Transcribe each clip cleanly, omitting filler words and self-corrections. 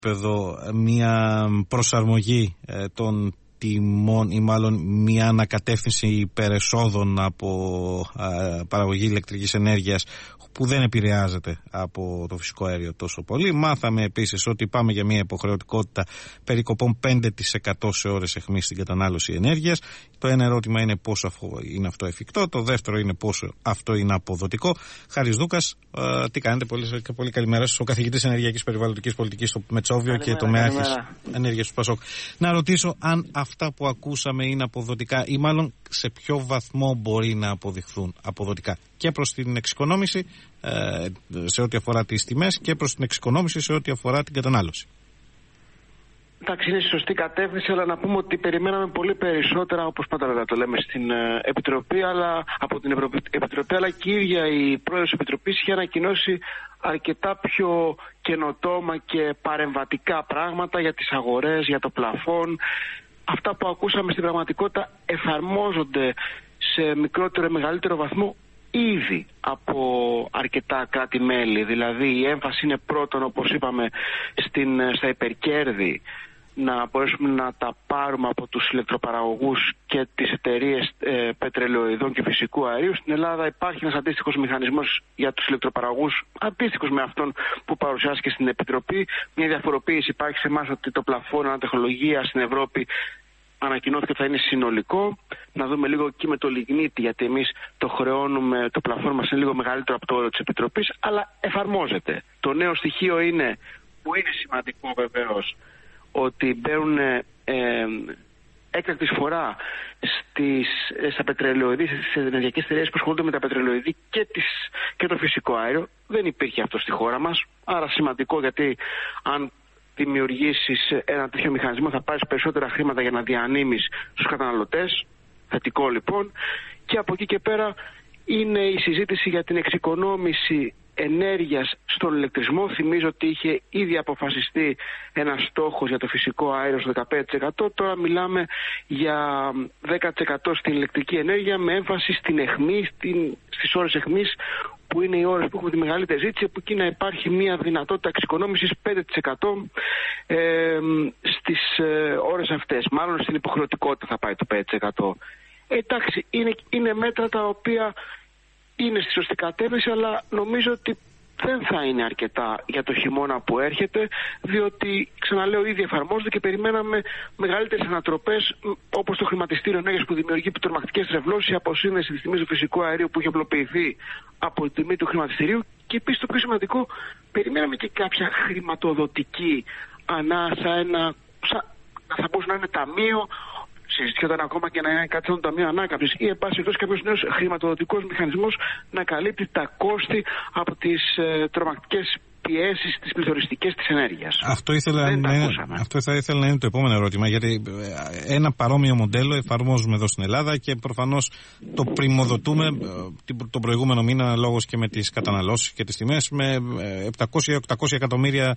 επίπεδο μια προσαρμογή των τιμών ή μάλλον μια ανακατεύθυνση υπερεσόδων από παραγωγή ηλεκτρικής ενέργειας που δεν επηρεάζεται από το φυσικό αέριο τόσο πολύ. Μάθαμε επίσης ότι πάμε για μια υποχρεωτικότητα περικοπών 5% σε ώρες αιχμής στην κατανάλωση ενέργειας. Το ένα ερώτημα είναι πόσο είναι αυτό εφικτό, το δεύτερο είναι πόσο αυτό είναι αποδοτικό. Χάρης Δούκας, τι κάνετε, πολύ καλημέρα σας, ο καθηγητής ενεργειακής περιβαλλοντικής πολιτικής στο Μετσόβιο και τομεάρχης ενέργειας του ΠΑΣΟΚ. Να ρωτήσω αν αυτά που ακούσαμε είναι αποδοτικά ή μάλλον σε ποιο βαθμό μπορεί να αποδειχθούν αποδοτικά και προς την εξοικονόμηση σε ό,τι αφορά τις τιμές και προς την εξοικονόμηση σε ό,τι αφορά την κατανάλωση. Εντάξει, είναι σωστή κατεύθυνση, αλλά να πούμε ότι περιμέναμε πολύ περισσότερα, όπως πάντα το λέμε στην Επιτροπή, αλλά από την Επιτροπή, αλλά και η ίδια η πρόεδρος της Επιτροπής είχε ανακοινώσει αρκετά πιο καινοτόμα και παρεμβατικά πράγματα για τις αγορές, για το πλαφόν. Αυτά που ακούσαμε στην πραγματικότητα εφαρμόζονται σε μικρότερο ή μεγαλύτερο βαθμό ήδη από αρκετά κράτη-μέλη. Δηλαδή η έμφαση είναι πρώτον, όπως είπαμε, στα υπερκέρδη, να μπορέσουμε να τα πάρουμε από τους ηλεκτροπαραγωγούς και τις εταιρείες πετρελαιοειδών και φυσικού αερίου. Στην Ελλάδα υπάρχει ένας αντίστοιχος μηχανισμός για τους ηλεκτροπαραγωγούς, αντίστοιχος με αυτόν που παρουσιάστηκε στην Επιτροπή. Μια διαφοροποίηση υπάρχει σε εμάς ότι το πλαφόν ανατεχνολογία στην Ευρώπη ανακοινώθηκε ότι θα είναι συνολικό. Να δούμε λίγο εκεί με το λιγνίτη, γιατί εμείς το χρεώνουμε, το πλαφόν μας είναι λίγο μεγαλύτερο από το όριο της Επιτροπής, αλλά εφαρμόζεται. Το νέο στοιχείο είναι, που είναι σημαντικό βεβαίως, ότι μπαίνουν έκτακτη φορά στα πετρελαιοειδή, στις ενεργειακές εταιρείες που ασχολούνται με τα πετρελαιοειδή και το φυσικό αέριο. Δεν υπήρχε αυτό στη χώρα μας, άρα σημαντικό, γιατί αν δημιουργήσεις ένα τέτοιο μηχανισμό θα πάρεις περισσότερα χρήματα για να διανύμεις στους καταναλωτές. Θετικό λοιπόν. Και από εκεί και πέρα είναι η συζήτηση για την εξοικονόμηση ενέργειας στον ηλεκτρισμό. Θυμίζω ότι είχε ήδη αποφασιστεί ένας στόχος για το φυσικό αέριο στο 15%. Τώρα μιλάμε για 10% στην ηλεκτρική ενέργεια, με έμφαση στην αιχμή, στις ώρες αιχμής, που είναι οι ώρες που έχουμε τη μεγαλύτερη ζήτηση, που εκεί να υπάρχει μια δυνατότητα εξοικονόμησης 5% στις ώρες αυτές. Μάλλον στην υποχρεωτικότητα θα πάει το 5%. Εντάξει, είναι μέτρα τα οποία είναι στη σωστή κατεύθυνση, αλλά νομίζω ότι δεν θα είναι αρκετά για το χειμώνα που έρχεται, διότι, ξαναλέω, ήδη εφαρμόζονται και περιμέναμε μεγαλύτερες ανατροπές, όπως το χρηματιστήριο ενέργειας που δημιουργεί τρομακτικές τρευλώσεις, η αποσύνδεση της τιμής του φυσικού αερίου που είχε απλοποιηθεί από τη τιμή του χρηματιστηρίου. Και επίσης, το πιο σημαντικό, περιμέναμε και κάποια χρηματοδοτική ανάσα, θα μπορούσε να είναι ταμείο. Συζητιόταν ακόμα και να είναι κάτι σαν το Ταμείο Ανάκαμψης ή, εν πάση περιπτώσει, κάποιος νέος χρηματοδοτικός μηχανισμός να καλύπτει τα κόστη από τις τρομακτικές πιέσεις, τις πληθωριστικές της ενέργειας. Αυτό θα ήθελα να είναι το επόμενο ερώτημα, γιατί ένα παρόμοιο μοντέλο εφαρμόζουμε εδώ στην Ελλάδα και προφανώς το πριμοδοτούμε τον προηγούμενο μήνα, λόγος και με τις καταναλώσεις και τις τιμές, με 700-800 εκατομμύρια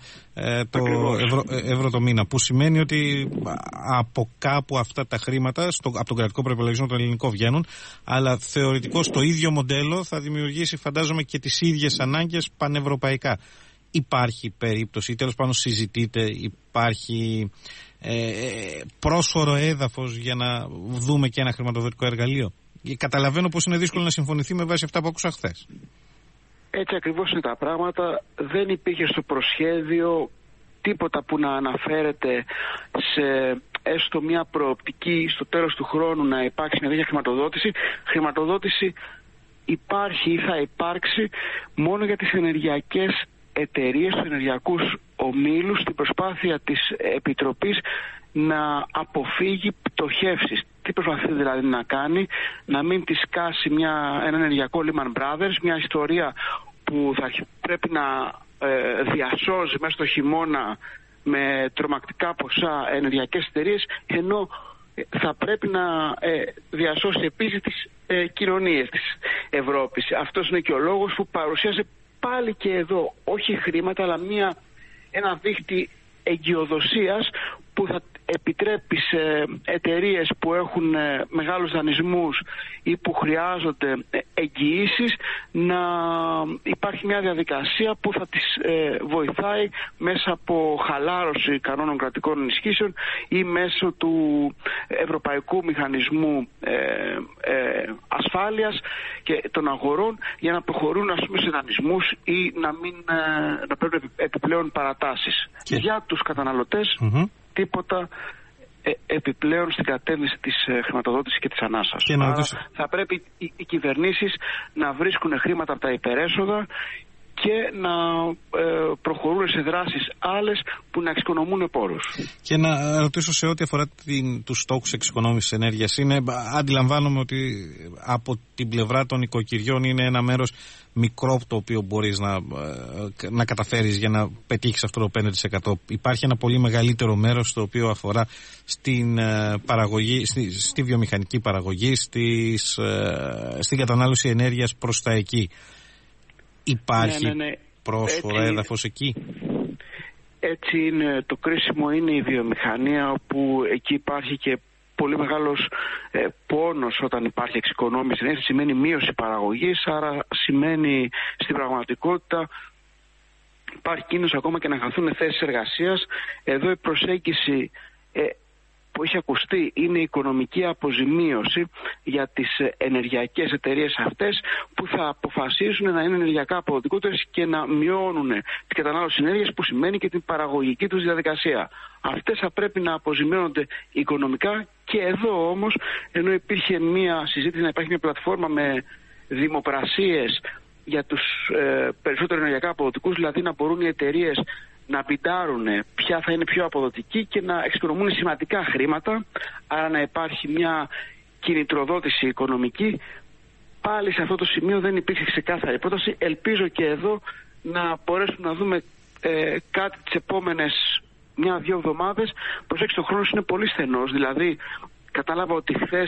ευρώ το μήνα, που σημαίνει ότι από κάπου αυτά τα χρήματα από τον κρατικό προϋπολογισμό τον ελληνικό βγαίνουν, αλλά θεωρητικώς το ίδιο μοντέλο θα δημιουργήσει, φαντάζομαι, και τις ίδιες ανάγκες πανευρωπαϊκά. Υπάρχει περίπτωση, ή τέλος πάντων συζητείτε, υπάρχει πρόσφορο έδαφος για να δούμε και ένα χρηματοδοτικό εργαλείο? Καταλαβαίνω πως είναι δύσκολο να συμφωνηθεί με βάση αυτά που άκουσα χθες. Έτσι ακριβώς είναι τα πράγματα. Δεν υπήρχε στο προσχέδιο τίποτα που να αναφέρεται σε έστω μια προοπτική στο τέλος του χρόνου να υπάρξει μια τέτοια χρηματοδότηση. Χρηματοδότηση υπάρχει ή θα υπάρξει μόνο για τις ενεργειακές εταιρείες, τους ενεργειακούς ομίλους, στην προσπάθεια της Επιτροπής να αποφύγει πτωχεύσεις. Τι προσπαθεί δηλαδή να κάνει? Να μην τη σκάσει ένα ενεργειακό Lehman Brothers, μια ιστορία που θα πρέπει να διασώζει μέσα στο χειμώνα με τρομακτικά ποσά ενεργειακές εταιρείες, ενώ θα πρέπει να διασώσει επίσης τις κοινωνίες της Ευρώπης. Αυτός είναι και ο λόγος που παρουσίασε πάλι και εδώ όχι χρήματα, αλλά ένα δίχτυ εγκυοδοσίας που θα επιτρέπει σε εταιρείες που έχουν μεγάλους δανεισμούς ή που χρειάζονται εγγυήσεις να υπάρχει μια διαδικασία που θα τις βοηθάει μέσα από χαλάρωση κανόνων κρατικών ενισχύσεων ή μέσω του Ευρωπαϊκού Μηχανισμού Ασφάλειας και των αγορών, για να προχωρούν, ας πούμε, σε δανεισμούς ή να παίρνουν επιπλέον παρατάσεις. Και για τους καταναλωτές τίποτα επιπλέον στην κατεύθυνση της χρηματοδότησης και της ανάσας. Άρα θα πρέπει οι κυβερνήσεις να βρίσκουν χρήματα από τα υπερέσοδα και να προχωρούν σε δράσεις άλλες που να εξοικονομούν πόρους. Και να ρωτήσω σε ό,τι αφορά τους στόχους εξοικονόμησης ενέργειας. Αντιλαμβάνομαι ότι από την πλευρά των οικοκυριών είναι ένα μέρος μικρό το οποίο μπορείς να καταφέρεις για να πετύχεις αυτό το 5%. Υπάρχει ένα πολύ μεγαλύτερο μέρος το οποίο αφορά στην παραγωγή, στη βιομηχανική παραγωγή, στην κατανάλωση ενέργειας προς τα εκεί. Υπάρχει πρόσφορα έδαφος εκεί? Έτσι είναι. Το κρίσιμο είναι η βιομηχανία, όπου εκεί υπάρχει και πολύ μεγάλος πόνος όταν υπάρχει εξοικονόμηση ενέργειας. Σημαίνει μείωση παραγωγής, άρα σημαίνει στην πραγματικότητα υπάρχει κίνδυνος ακόμα και να χαθούν θέσεις εργασίας. Εδώ η προσέγγιση που έχει ακουστεί είναι η οικονομική αποζημίωση για τις ενεργειακές εταιρείες αυτές, που θα αποφασίσουν να είναι ενεργειακά αποδοτικότερες και να μειώνουν την κατανάλωση ενέργειας, που σημαίνει και την παραγωγική τους διαδικασία. Αυτές θα πρέπει να αποζημιώνονται οικονομικά. Και εδώ όμως, ενώ υπήρχε μια συζήτηση να υπάρχει μια πλατφόρμα με δημοπρασίες για τους περισσότερο ενεργειακά αποδοτικούς, δηλαδή να μπορούν οι εταιρείες να μπιντάρουν ποια θα είναι πιο αποδοτική και να εξοικονομούν σημαντικά χρήματα, άρα να υπάρχει μια κινητροδότηση οικονομική, πάλι σε αυτό το σημείο δεν υπήρχε ξεκάθαρη πρόταση. Ελπίζω και εδώ να μπορέσουμε να δούμε κάτι τις επόμενες 1-2 εβδομάδες. Προσέξτε, ο χρόνος είναι πολύ στενός, δηλαδή κατάλαβα ότι χθες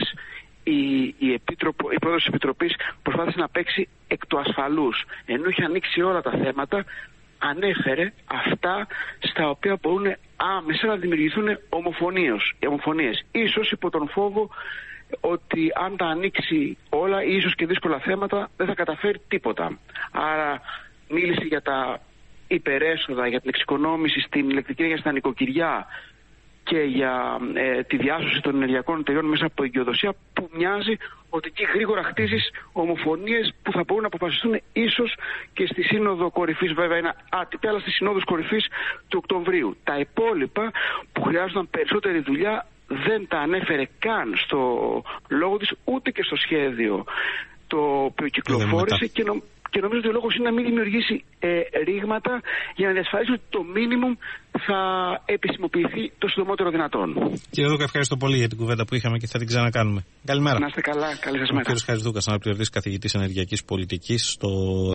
η πρόεδρος της Επιτροπής προσπάθησε να παίξει εκ του ασφαλούς, ενώ είχε ανοίξει όλα τα θέματα. Ανέφερε αυτά στα οποία μπορούν άμεσα να δημιουργηθούν ομοφωνίες. Ίσως υπό τον φόβο ότι αν τα ανοίξει όλα, ίσως και δύσκολα θέματα, δεν θα καταφέρει τίποτα. Άρα μίλησε για τα υπερέσοδα, για την εξοικονόμηση στην ηλεκτρική ενέργεια στα νοικοκυριά και για τη διάσωση των ενεργειακών εταιριών μέσα από εγκυοδοσία, που μοιάζει ότι εκεί γρήγορα χτίζεις ομοφωνίες που θα μπορούν να αποφασιστούν ίσως και στη Σύνοδο Κορυφής, βέβαια είναι άτυπη, αλλά στη Συνόδος Κορυφής του Οκτωβρίου. Τα υπόλοιπα που χρειάζονταν περισσότερη δουλειά δεν τα ανέφερε καν στο λόγο της, ούτε και στο σχέδιο το οποίο κυκλοφόρησε, και νομίζω ότι ο λόγος είναι να μην δημιουργήσει ρήγματα, για να διασφαλίσει ότι το μίνιμουμ θα επισημοποιηθεί το συντομότερο δυνατόν. Κύριε Δούκα, ευχαριστώ πολύ για την κουβέντα που είχαμε και θα την ξανακάνουμε. Καλημέρα. Να είστε καλά. Καλή σας μέρα. Ο κύριος Χατζηδούκας, αναπληρωτής καθηγητής ενεργειακής πολιτικής στο